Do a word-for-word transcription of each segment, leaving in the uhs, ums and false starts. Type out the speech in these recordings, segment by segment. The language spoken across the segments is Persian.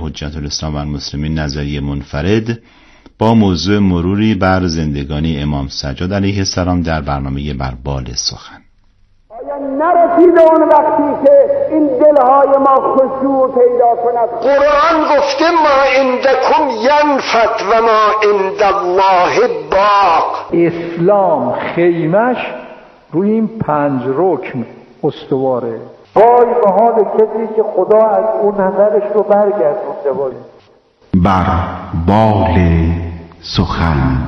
حجت الاسلام و المسلمین نظریه منفرد با موضوع مروری بر زندگانی امام سجاد علیه السلام در برنامه بر بال سخن. آیا نرسیده اون وقتی که این دلهای ما خشوع پیدا کند؟ قرآن گفته ما عندکم ینفد و ما عند الله باق. اسلام خیمش روی این پنج رکن استواره. وای به حال کسی که خدا از اون نظرش رو برگردونده باشه. بر بال سخن.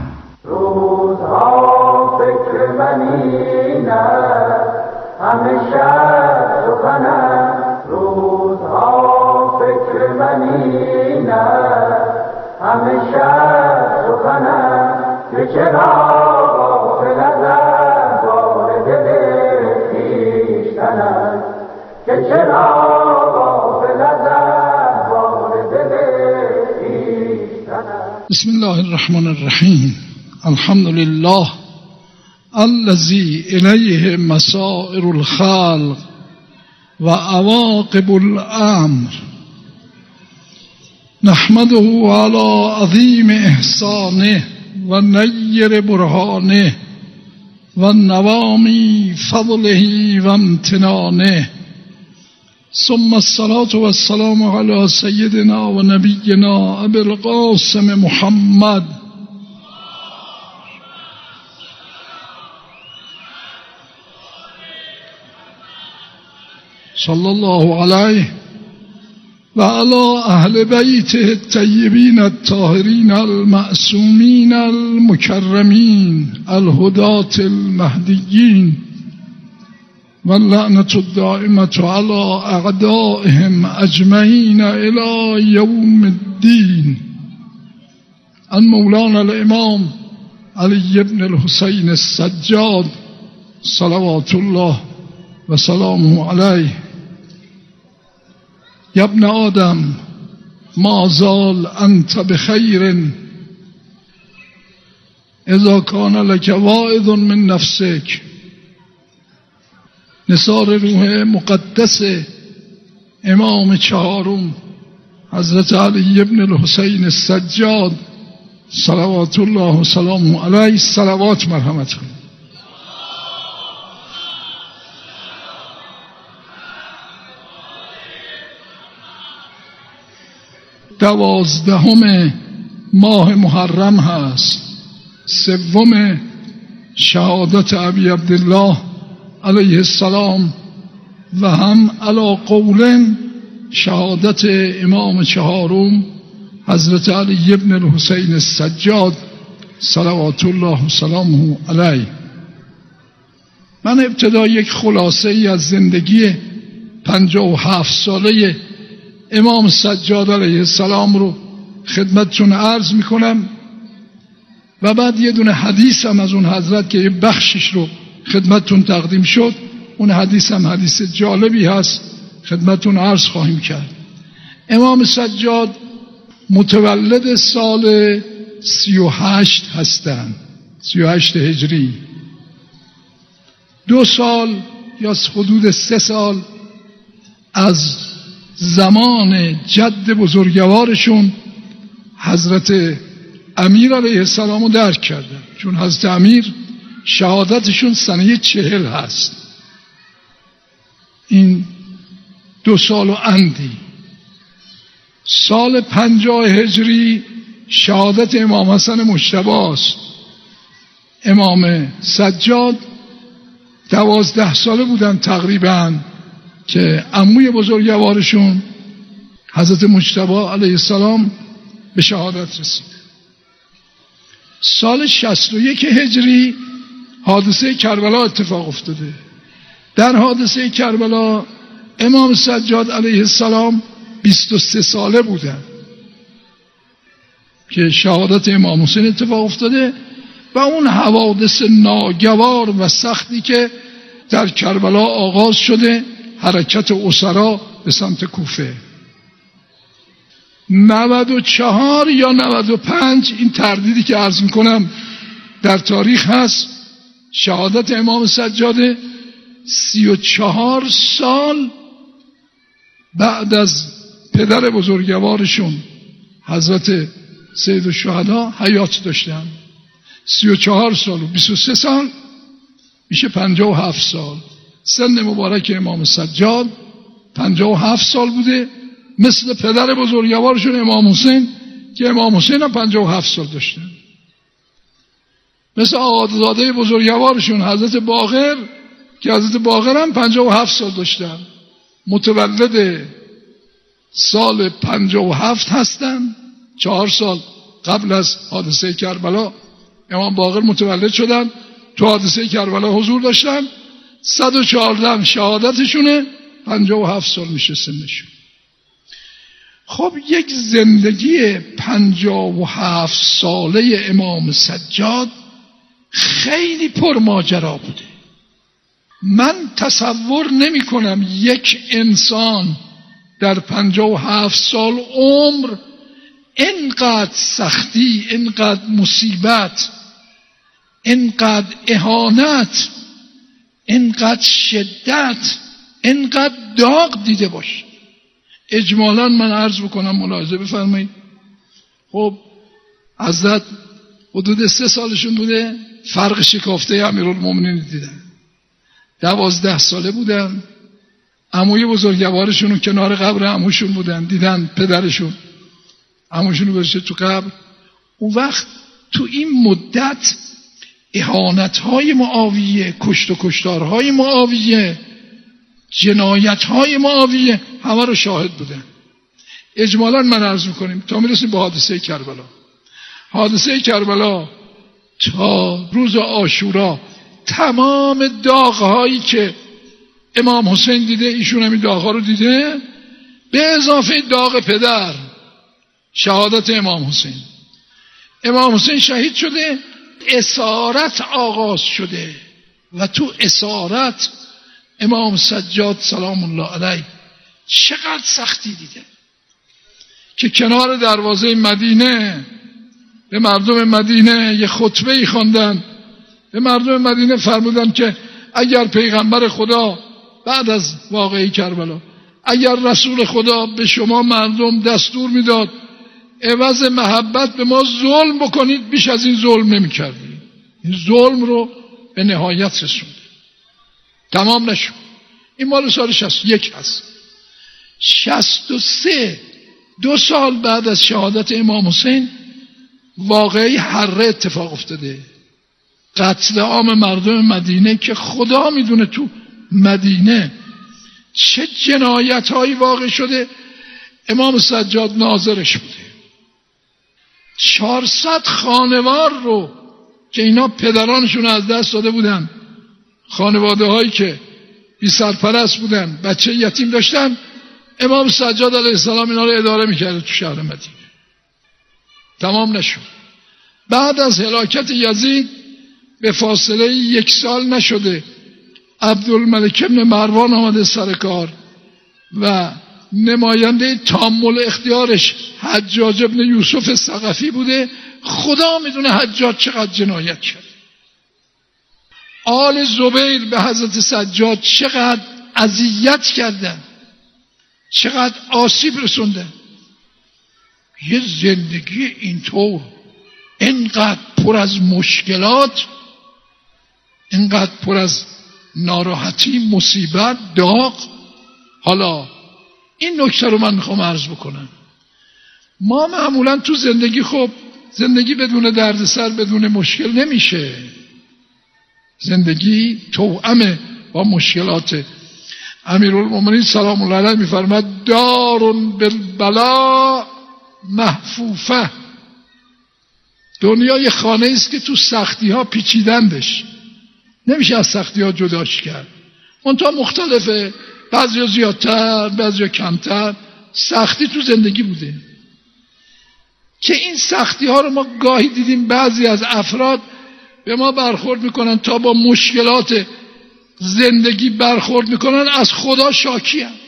روزها فکر منی نه همیشه سخن است. روزها فکر منی نه همیشه سخن است. که چرا غافل از بار دل خویشتن است. که چرا غافل از بار دل خویشتن است. بسم الله الرحمن الرحیم. الحمد لله الذی الیه مسائر الخلق و عواقب الامر. نحمده علی عظیم احسانه و نیر برهانه و نوامی فضله و امتنانه. ثم الصلاة والسلام علی سیدنا و نبینا ابی القاسم محمد صلی الله علیه و علی اهل بیته الطیبین الطاهرین المعصومین المکرمین الهداة المهدیین و اللعنة الدائمة علی اعدائهم اجمعین الی یوم الدین. ان مولانا الامام علی بن الحسین السجاد صلوات الله و سلامه علیه. یا ابن آدم ما زال انت بخیر اذا کان لک واعظ من نفسک. نثار روح مقدس امام چهارم حضرت علی بن الحسین السجاد صلوات الله و سلامه علیه. صلوات مرحمت کنید. دوازدهم ماه محرم هست، سوم شهادت ابی عبدالله علیه السلام و هم علی قول شهادت امام چهارم حضرت علی بن الحسین السجاد صلوات الله و سلامه علیه. من ابتدا یک خلاصه ای از زندگی پنجاه و هفت ساله امام سجاد علیه السلام رو خدمتتون عرض میکنم و بعد یه دونه حدیث هم از اون حضرت که یه بخشش رو خدمتتون تقدیم شد، اون حدیث هم حدیث جالبی هست، خدمتتون عرض خواهیم کرد. امام سجاد متولد سال سی و هشت هستند، سی و هشت هجری. دو سال یا حدود سه سال از زمان جد بزرگوارشون حضرت امیر علیه السلام رو درک کردن، چون حضرت امیر شهادتشون سنه چهل هست. این دو سال و اندی. سال پنجاه هجری شهادت امام حسن مجتبی است. امام سجاد دوازده ساله بودن تقریباً که عموی بزرگوارشون حضرت مجتبی علیه السلام به شهادت رسید. سال شصت و یک هجری حادثه کربلا اتفاق افتاده. در حادثه کربلا امام سجاد علیه السلام بیست و سه ساله بودن که شهادت امام حسین اتفاق افتاده و اون حوادث ناگوار و سختی که در کربلا آغاز شده، حرکت اسرا به سمت کوفه. نود و چهار یا نود و پنج، این تردیدی که عرض میکنم در تاریخ هست، شهادت امام سجاده سی و چهار سال بعد از پدر بزرگوارشون حضرت سید الشهدا حیات داشتن، سی و چهار سال و بیست و سه سال میشه پنجاه و هفت سال. سن مبارک امام سجاد پنجاه و هفت سال بوده، مثل پدر بزرگوارشون امام حسین که امام حسین هم پنجاه و هفت سال داشتن، مثل آقازاده بزرگوارشون حضرت باقر که حضرت باقر هم پنجاه و هفت سال داشتن، متولد سال پنجاه و هفت هستن. چهار سال قبل از حادثه کربلا امام باقر متولد شدن، تو حادثه کربلا حضور داشتن. صد و چهارده شهادتشونه، پنجاه و هفت سال میشه سنشون. خب یک زندگی پنجاه و هفت ساله امام سجاد خیلی پرماجرا بوده. من تصور نمی کنم یک انسان در پنجاه و هفت سال عمر اینقدر سختی، اینقدر مصیبت، اینقدر اهانت، اینقدر شدت، اینقدر داغ دیده باشه. اجمالا من عرض بکنم، ملاحظه بفرمایید. خب حضرت حدود سه سالشون بوده فرق شکافته امیرالمومنین دیدن. دوازده ساله بودن، عموی بزرگوارشون رو کنار قبر عموشون بودن، دیدن پدرشون عموشون رو برشه تو قبر. اون وقت تو این مدت اهانت‌های معاویه، کشت و کشتارهای معاویه، جنایت‌های معاویه همه رو شاهد بودن. اجمالا من عرض می‌کنیم تا میرسیم به حادثه کربلا. حادثه کربلا تا روز عاشورا تمام داغ‌هایی که امام حسین دیده ایشون هم این داغ‌ها رو دیده، به اضافه داغ پدر، شهادت امام حسین. امام حسین شهید شده، اسارت آغاز شده و تو اسارت امام سجاد سلام الله علیه چقدر سختی دیده که کنار دروازه مدینه به مردم مدینه یه خطبه‌ای خواندن. به مردم مدینه فرمودن که اگر پیغمبر خدا بعد از واقعه کربلا، اگر رسول خدا به شما مردم دستور میداد عوض محبت به ما ظلم بکنید، بیش از این ظلم نمی‌کردید. این ظلم رو به نهایت رسوند، تمام نشد. این مال سال شصت و یک هست. شصت و سه، دو سال بعد از شهادت امام حسین، واقعی حره اتفاق افتاده، قتل عام مردم مدینه که خدا میدونه تو مدینه چه جنایت هایی واقع شده. امام سجاد ناظرش بوده. چهارصد خانوار رو که اینا پدرانشون از دست داده بودن، خانواده هایی که بی سرپرست بودن، بچه یتیم داشتن، امام سجاد علیه السلام اینا رو اداره میکرده تو شهر مدینه. تمام نشد. بعد از هلاکت یزید به فاصله یک سال نشده عبدالملک ابن مروان آمده سر کار و نماینده تامل اختیارش حجاج ابن یوسف ثقفی بوده. خدا میدونه حجاج چقدر جنایت کرد. آل زبیر به حضرت سجاد چقدر اذیت کردن، چقدر آسیب رسوندن. یه زندگی اینطور، اینقدر پر از مشکلات، اینقدر پر از ناراحتی، مصیبت، داغ. حالا این نکته رو من میخوام عرض بکنم. ما معمولا تو زندگی، خب زندگی بدون دردسر، بدون مشکل نمیشه. زندگی توأمه با مشکلات. امیرالمومنین سلام الله علیه میفرماد دارون بالبلا محفوفه. دنیا یه خانه است که تو سختی ها پیچیدندش، نمیشه از سختی ها جداش کرد. منتها مختلفه، بعضی ها زیادتر، بعضی ها کمتر. سختی تو زندگی بوده که این سختی ها رو ما گاهی دیدیم بعضی از افراد به ما برخورد میکنن، تا با مشکلات زندگی برخورد میکنن از خدا شاکی هم.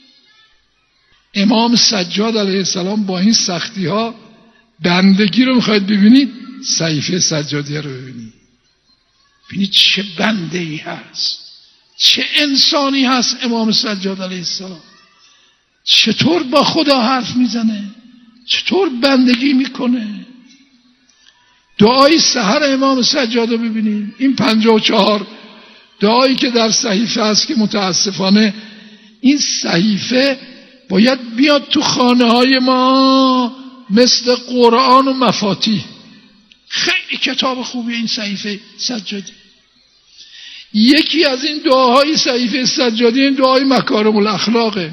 امام سجاد علیه السلام با این سختی ها، بندگی رو میخواید ببینید، صحیفه سجادیه رو ببینید، ببینید چه بنده ای هست، چه انسانی هست امام سجاد علیه السلام. چطور با خدا حرف میزنه، چطور بندگی میکنه. دعای سحر امام سجاد رو ببینید، این پنجاه و چهار دعایی که در صحیفه هست که متاسفانه این صحیفه باید بیاد تو خانه های ما مثل قرآن و مفاتیح. خیلی کتاب خوبی این صحیفه سجادی. یکی از این دعاهای صحیفه سجادی این دعای مکارم الاخلاقه.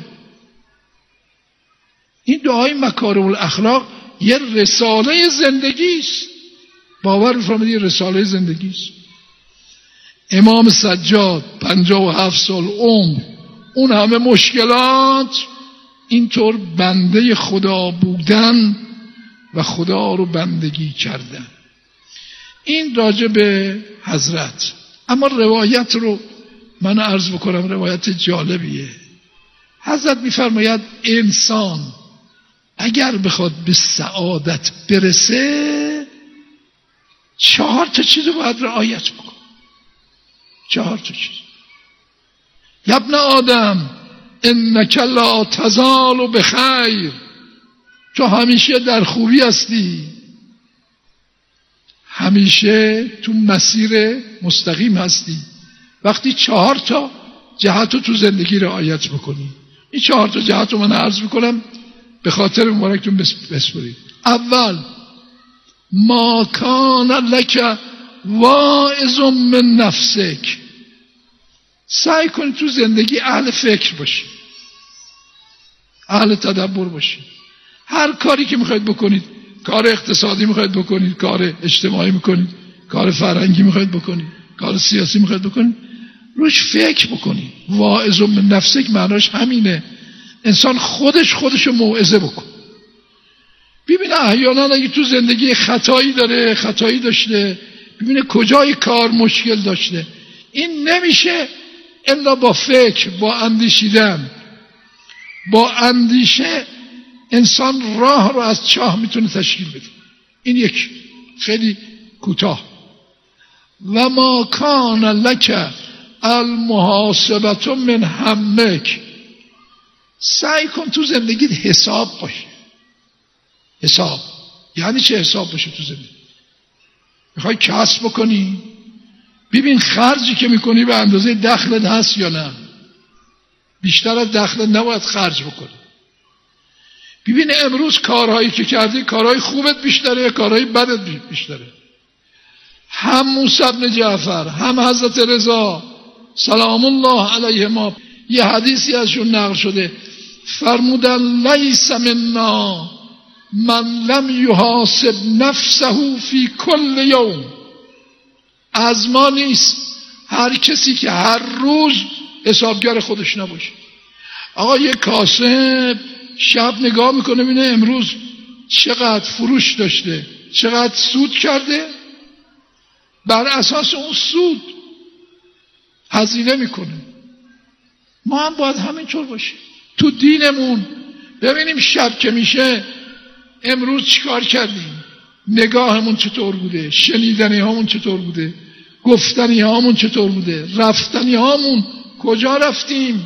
این دعای مکارم الاخلاق یه رساله زندگی است. باور بفرمایید یه رساله زندگی است. امام سجاد پنجاه و هفت سال عمر، اون همه مشکلات، اینطور بنده خدا بودن و خدا رو بندگی کردن. این راجع به حضرت. اما روایت رو من عرض بکنم، روایت جالبیه. حضرت میفرماید انسان اگر بخواد به سعادت برسه چهار تا چیز رو باید رعایت بکن. چهار تا چیز. یا ابن آدم انک لا تزال بخیر، تو همیشه در خوبی هستی، همیشه تو مسیر مستقیم هستی وقتی چهار تا جهت رو تو زندگی رعایت بکنی. این چهار تا جهت رو من عرض میکنم به خاطر مبارکتون بسپرید. اول، ما کان لک واعظ من نفسک، سعی کن تو زندگی اهل فکر باشی، اهل تدبر باشی. هر کاری که میخواید بکنید، کار اقتصادی میخواید بکنید، کار اجتماعی میکنید، کار فرهنگی میخواید بکنید، کار سیاسی میخواید بکنید، روش فکر بکنید. واعظ من نفسک معناش همینه، انسان خودش خودشو موعظه بکن. ببینه احیانا اگه تو زندگی خطایی داره، خطایی داشته، ببینه کجای کار مشکل داشته. این نمیشه الا با فکر، با اندیشیدن. با اندیشه انسان راه رو از چاه میتونه تشکیل بده. این یک خیلی کوتاه. و ما کان لک المحاسبت من همک، سعی کن تو زندگیت حساب باشه. حساب یعنی چه حساب باشه تو زندگی؟ میخوای کسب بکنی، ببین خرجی که میکنی به اندازه دخلت هست یا نه. بیشتر از دخلت نباید خرج بکنی. ببین امروز کارهایی که کردی، کارهای خوبت بیشتره یا کارهای بدت بیشتره. هم موسی بن جعفر، هم حضرت رضا سلام الله علیهما، یه حدیثی ازشون نقل شده، فرمودن لیس منا من لم یحاسب نفسه فی کل یوم، از ما نیست هر کسی که هر روز حسابگر خودش نباشه. آقا یه کاسب شب نگاه میکنه ببینه امروز چقدر فروش داشته، چقدر سود کرده، بر اساس اون سود هزینه میکنه. ما هم باید همینطور باشیم تو دینمون. ببینیم شب که میشه امروز چیکار کردیم، نگاهمون چطور بوده، شنیدنی هامون چطور بوده، گفتنی هامون چطور بوده، رفتنی هامون کجا رفتیم.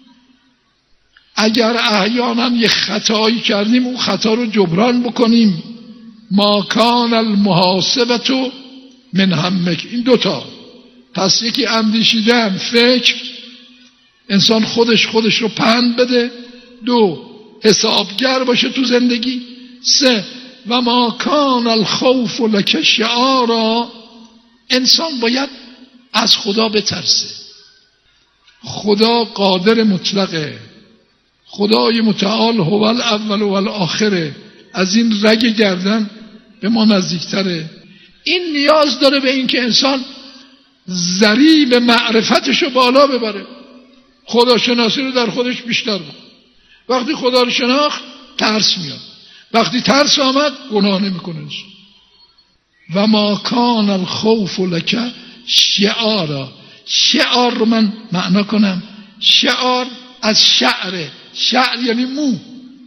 اگر احیانا یه خطایی کردیم اون خطا رو جبران بکنیم. ما کان المحاسبت من همک، این دوتا. پس یکی اندیشیدن، فکر، انسان خودش خودش رو پند بده. دو، حسابگر باشه تو زندگی. سه، و ما کان الخوف لک شعارا، انسان باید از خدا بترسه. خدا قادر مطلقه، خدای متعال هو الاول و الاخره، از این رگ گردن به ما نزدیکتره. این نیاز داره به این که انسان ضریب معرفتش رو بالا ببره، خداشناسی رو در خودش بیشتر بکنه. وقتی خدا رو شناخت ترس میاد، وقتی ترس آمد گناه نمیکنه. و ما کان الخوف لک شعارا، شعار رو من معنا کنم، شعار از شعره، شعر یعنی مو،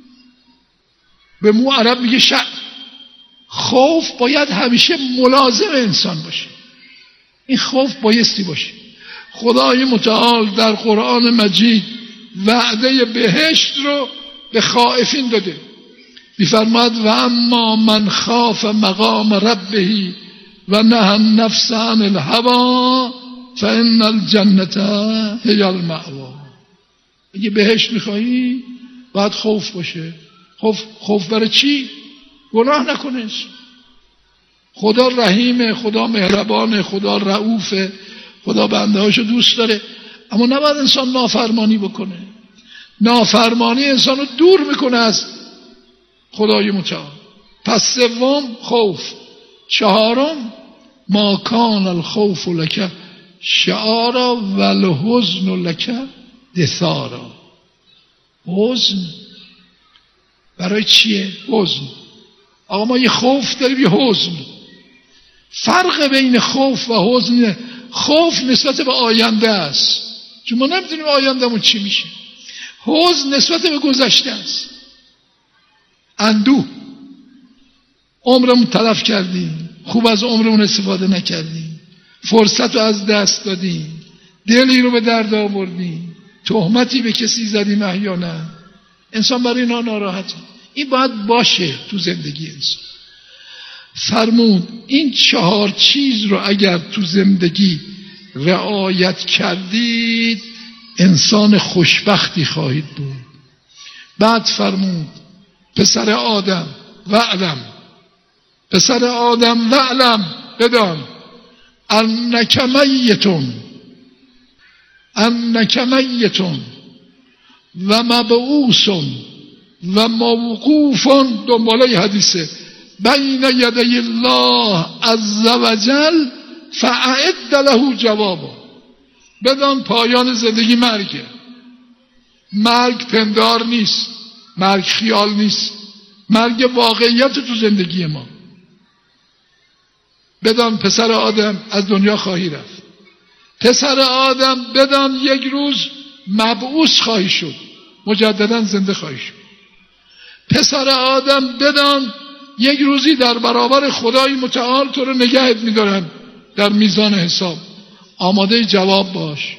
به مو عرب میگه شعر. خوف باید همیشه ملازم انسان باشه، این خوف بایستی باشه. خدای متعال در قرآن مجید وعده بهشت رو به خائفین داده. می‌فرماد و اما من خاف مقام ربه و نهى النفس عن الهوى فإن الجنة هي المأوى. اگه بهشت میخوایی باید خوف باشه. خوف خوف برای چی؟ گناه نکنش. خدا رحیمه، خدا مهربانه، خدا رؤوفه، خدا بنده هاشو دوست داره، اما نباید انسان نافرمانی بکنه. نافرمانی انسان رو دور میکنه از خدای متعال. پس سوم خوف. چهارم ما کان الخوف لک شعارا و الحزن لک دثارا. حزن برای چیه؟ حزن. آقا ما یه خوف داریم یه حزن. فرق بین خوف و حزن، خوف نسبت به آینده است چون ما نمیدونیم آیندهمون چی میشه. حزن نسبت به گذشته است. اندوه، عمرمون تلف کردیم، خوب از عمرمون استفاده نکردیم، فرصت رو از دست دادیم، دلی رو به درد آوردیم، تهمتی به کسی زدیم احیانا. انسان برای اینا ناراحته. این باید باشه تو زندگی انسان. فرمود این چهار چیز رو اگر تو زندگی رعایت کردید انسان خوشبختی خواهید بود. بعد فرمود پسر آدم وعلم، پسر آدم وعلم، بدان انک میتون، انک میتون و مبعوث و موقوف، دنباله حدیثه، بین یدی الله عز وجل فاعد له جوابا. بدان پایان زندگی مرگه. مرگ پندار نیست، مرگ خیال نیست، مرگ واقعیت تو زندگی ما. بدان پسر آدم از دنیا خواهی رفت. پسر آدم بدان یک روز مبعوث خواهی شد، مجددا زنده خواهی شد. پسر آدم بدان یک روزی در برابر خدای متعال تو رو نگهت می‌دارن در میزان حساب. آماده جواب باش.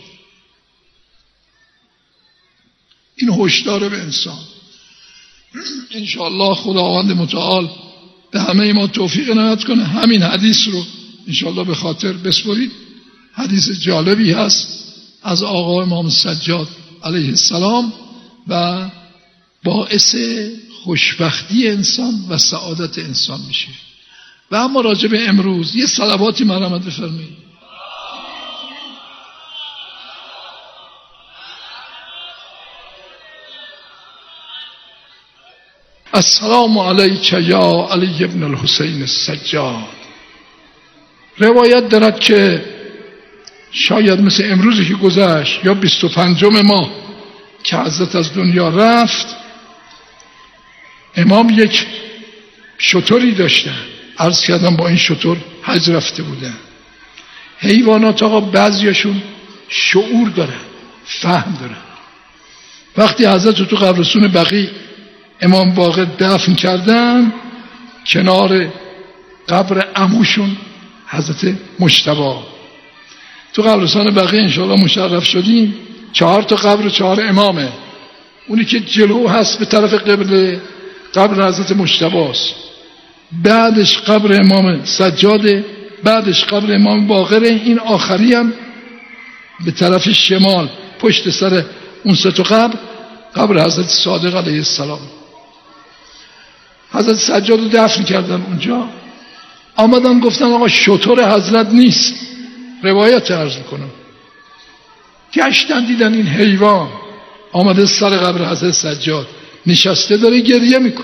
این هشدار به انسان. انشاءالله خداوند متعال به همه ما توفیق عنایت کنه. همین حدیث رو انشاءالله به خاطر بسپرید. حدیث جالبی هست از آقا امام سجاد علیه السلام و باعث خوشبختی انسان و سعادت انسان میشه. و اما راجع به امروز یه صلواتی مرحمت بفرمایید. السلام علیک یا علی ابن الحسین السجاد. روایت دارد که شاید مثل امروزی که گذشت یا بیست و پنجم ماه که حضرت از دنیا رفت، امام یک شتری داشتن. عرض کردم با این شتر حج رفته بودن. حیوانات آقا بعضیاشون شعور دارن، فهم دارن. وقتی حضرت تو قبرستون بقیع امام باقر دفن کردن، کنار قبر عموشون حضرت مجتبی، تو قبرستان بقیع انشاءالله مشرف شدیم. چهار تا قبر چهار امامه. اونی که جلو هست به طرف قبله قبر حضرت مجتبی است، بعدش قبر امام سجاده، بعدش قبر امام باقره، این آخری هم به طرف شمال پشت سر اون سه تا قبر قبر حضرت صادق علیه السلام. حضرت سجاد رو دفن کردن اونجا. آمدن گفتن آقا شتر حضرت نیست. روایت عرض میکنم. گشتن دیدن این حیوان آمده سر قبر حضرت سجاد نشسته داره گریه میکن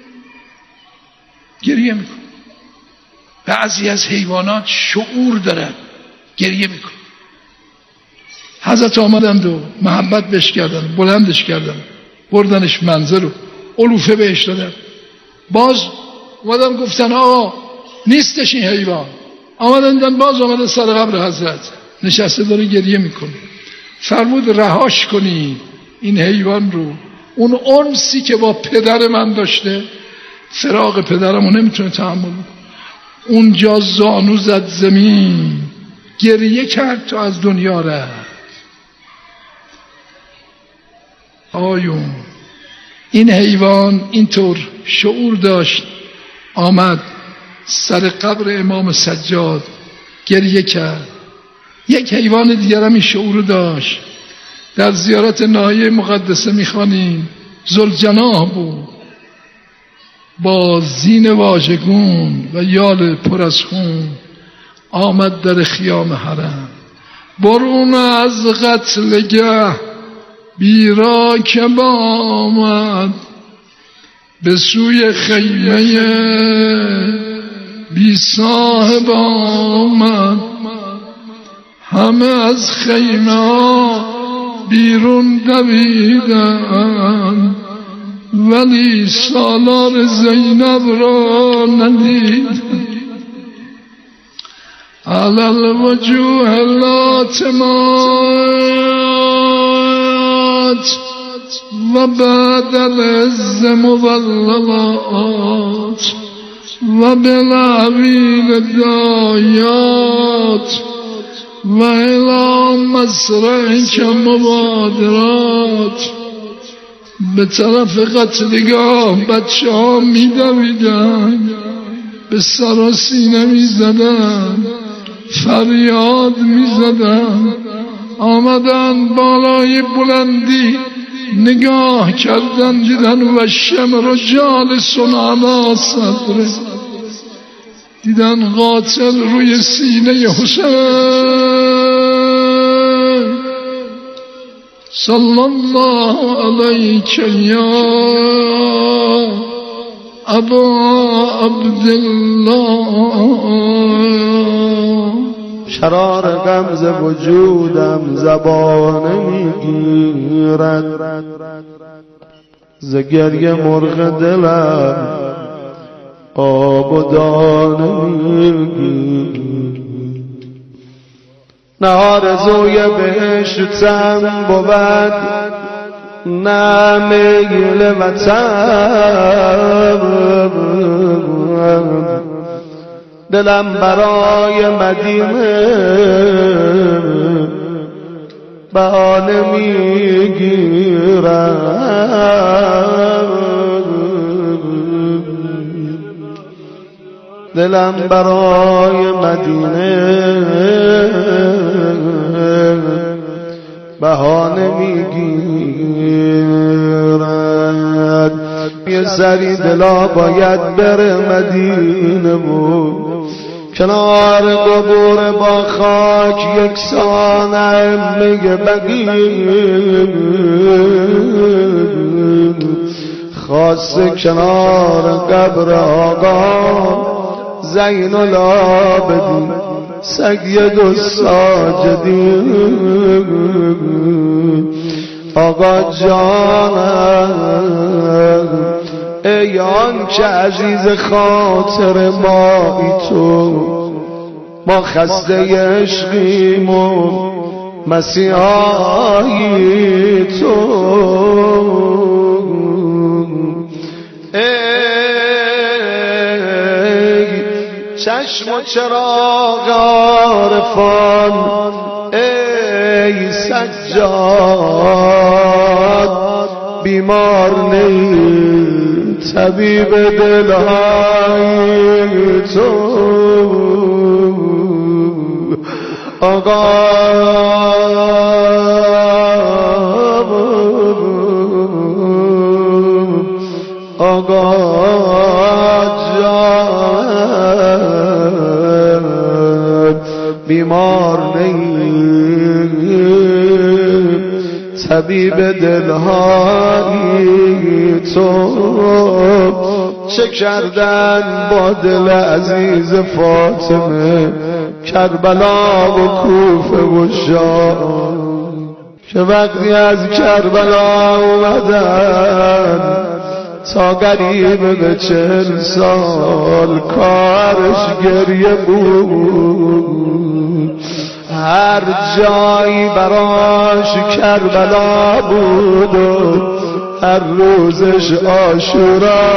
گریه میکن بعضی از حیوانات شعور دارن، گریه میکن. حضرت آمدند و محبت بهش کردن، بلندش کردن، بردنش منزل و علوفه بهش دادن. باز اومدن گفتن آقا نیستش این حیوان. آمدن باز آمده سر قبر حضرت نشسته داره گریه میکنه. فرمود رهاش کنی این حیوان رو. اون انسی که با پدر من داشته، فراق پدرمو نمیتونه تحمل کنه. اونجا زانو زد زمین، گریه کرد تا از دنیا رفت. آیون این حیوان اینطور شعور داشت، آمد سر قبر امام سجاد گریه کرد. یک حیوان دیگر هم این شعور داشت، در زیارت ناحیه مقدسه میخوانیم، ذوالجناح بود، با زین واژگون و یال پر از خون آمد در خیام حرم. برون از قتلگه بیرا که آمد، به سوی خیمه بی صاحب آمد. همه از خیمه بیرون دویدن، ولی سالار زینب را ندید. علی الوجوه لاتمات و بعد العز مظللات و بالعویل دایات و الی مسرعک مبادرات. به طرف قتلگاه بچه ها می دویدن، به سر و سینه می زدن، فریاد می زدن. آمدن بالای بلندی نگاه کردن، دیدن و شمر جالس علی صدره، دیدن قاتل روی سینه حسین صلی الله علیک یا ابا عبدالله. شرار غمز وجودم زبان میگیرد، ز گریه مرغ دلم آب و دانه میگیرد. نه آرزوی بهشتم بود، نه میل وطن، دلم برای مدینه بهانه میگیرم. دلم برای مدینه بهانه میگیرد. یه سری دلا باید بره مدینه بود، کنار قبور با خاک یکسان میگه بگیر. خاص کنار قبر آقا زین العابدین سید الساجدین. آقا جانم ای آن که عزیز خاطر ما ای تو، ما خسته عشقیم و مسیحایی تو. چشم و چراغ عارفان ای سجاد، بیمار نی طبیب دلهای تو. آقا آقا بیمار نی طبیب دلهای تو. چه کردن با دل عزیز فاطمه کربلا و کوفه و شام، که وقتی از کربلا اومدن تا قریب به چهل سال کارش گریه بود. هر جایی براش کربلا بود و هر روزش عاشورا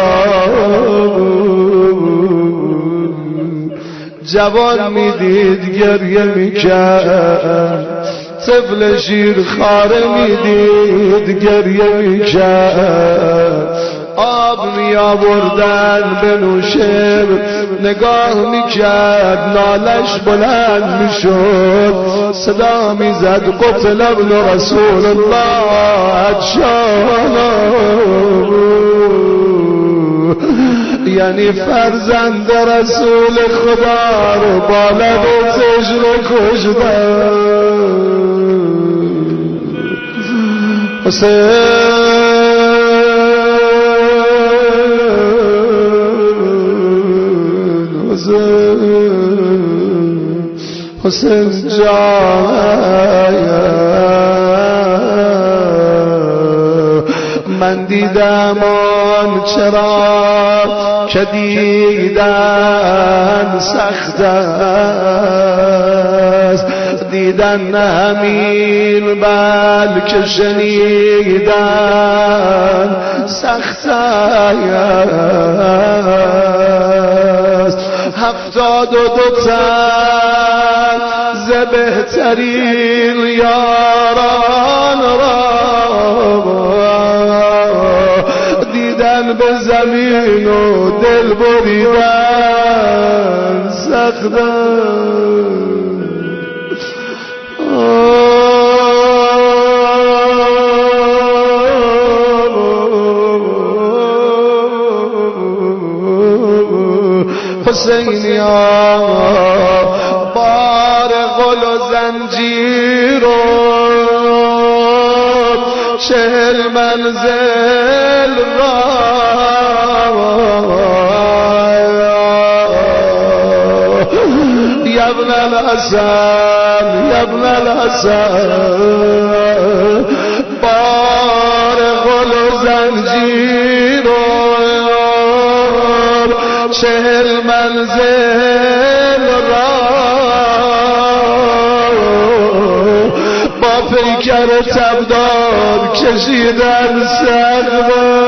بود. جوان میدید گریه میکرد، طفل شیر خاره میدید گریه میکرد. آب می آوردن به نوشه، نگاه می کرد نالش بلند می شد، صدا می زد قتل ابن رسول الله ادشانا، یعنی فرزند رسول خدا رو با لب تجر کشدن. حسین حسین جان من دیدم آن چرا که دیدن سخت است، دیدن نه همین بلکه شنیدن سخت است. هفتاد و دو تن ز بهترین یاران را دیدن به زمین و دل بریدن سخت حسینیا بار غل و زنجیر و چهل منزل را یبن الحسن یبن الحسن بار غل و زنجیر و چهل منزل را با پیکر تبدار کشیدن سخت.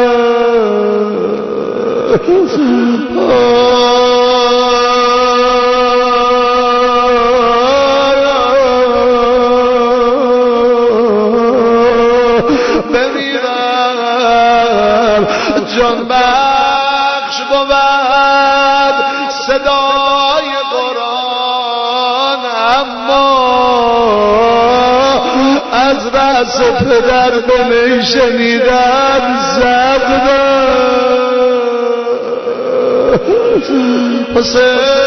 بمیرم جان بخش بود صدای قرآن، اما از رأس پدر به شنیدن سخت. حسین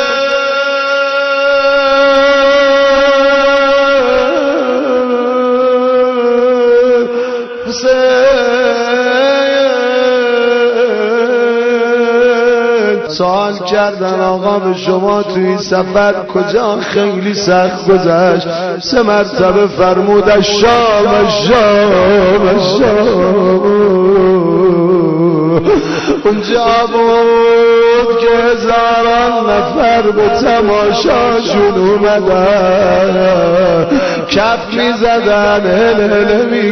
سوال کردن آقا به شما توی سفر کجا خیلی سخت گذشت؟ سه مرتبه فرمود الشام الشام الشام. اونجا بود که هزاران نفر به تماشاشون اومدن، کف می زدن، هل هل می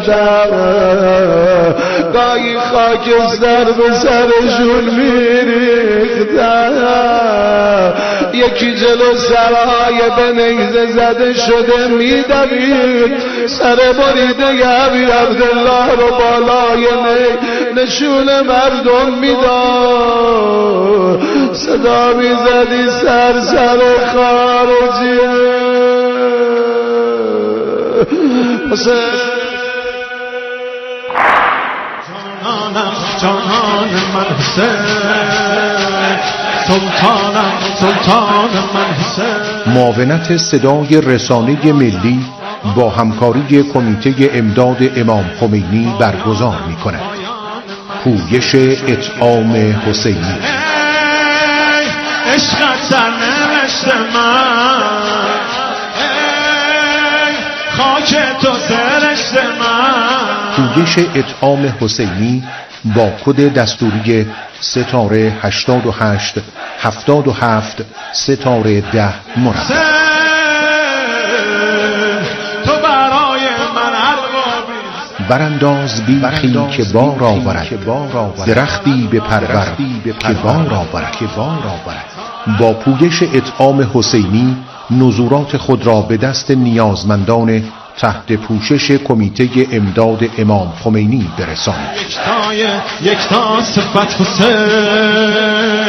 کردن، گاهی خاکستر به سرشون می ریختن. یکی جلو سرای به نیزه زده شده می دوید، سر بریده ابی عبدالله رو بالای نی نشون مردم می داد. صدا می زدی سر سر خارجیه. حسین جانانم جانان من حسین، سلطانم سلطان من حسین. معاونت صدای رسانه ملی با همکاری کمیته امداد امام خمینی برگزار می کند. پویش اطعام حسینی. عشقت سرنوشت من، خاک تو سرشت من. پویش اطعام حسینی با کد دستوری ستاره هشتاد و هشت هفتاد و هفت ستاره ده مربع. تو برای من اربابی، برانداز بیخی که بار آورد، درختی به پرور که بار آورد. با پویش اطعام حسینی نزورات خود را به دست نیازمندان تحت پوشش کمیته امداد امام خمینی برسانید. یکتای یکتا صفت حسین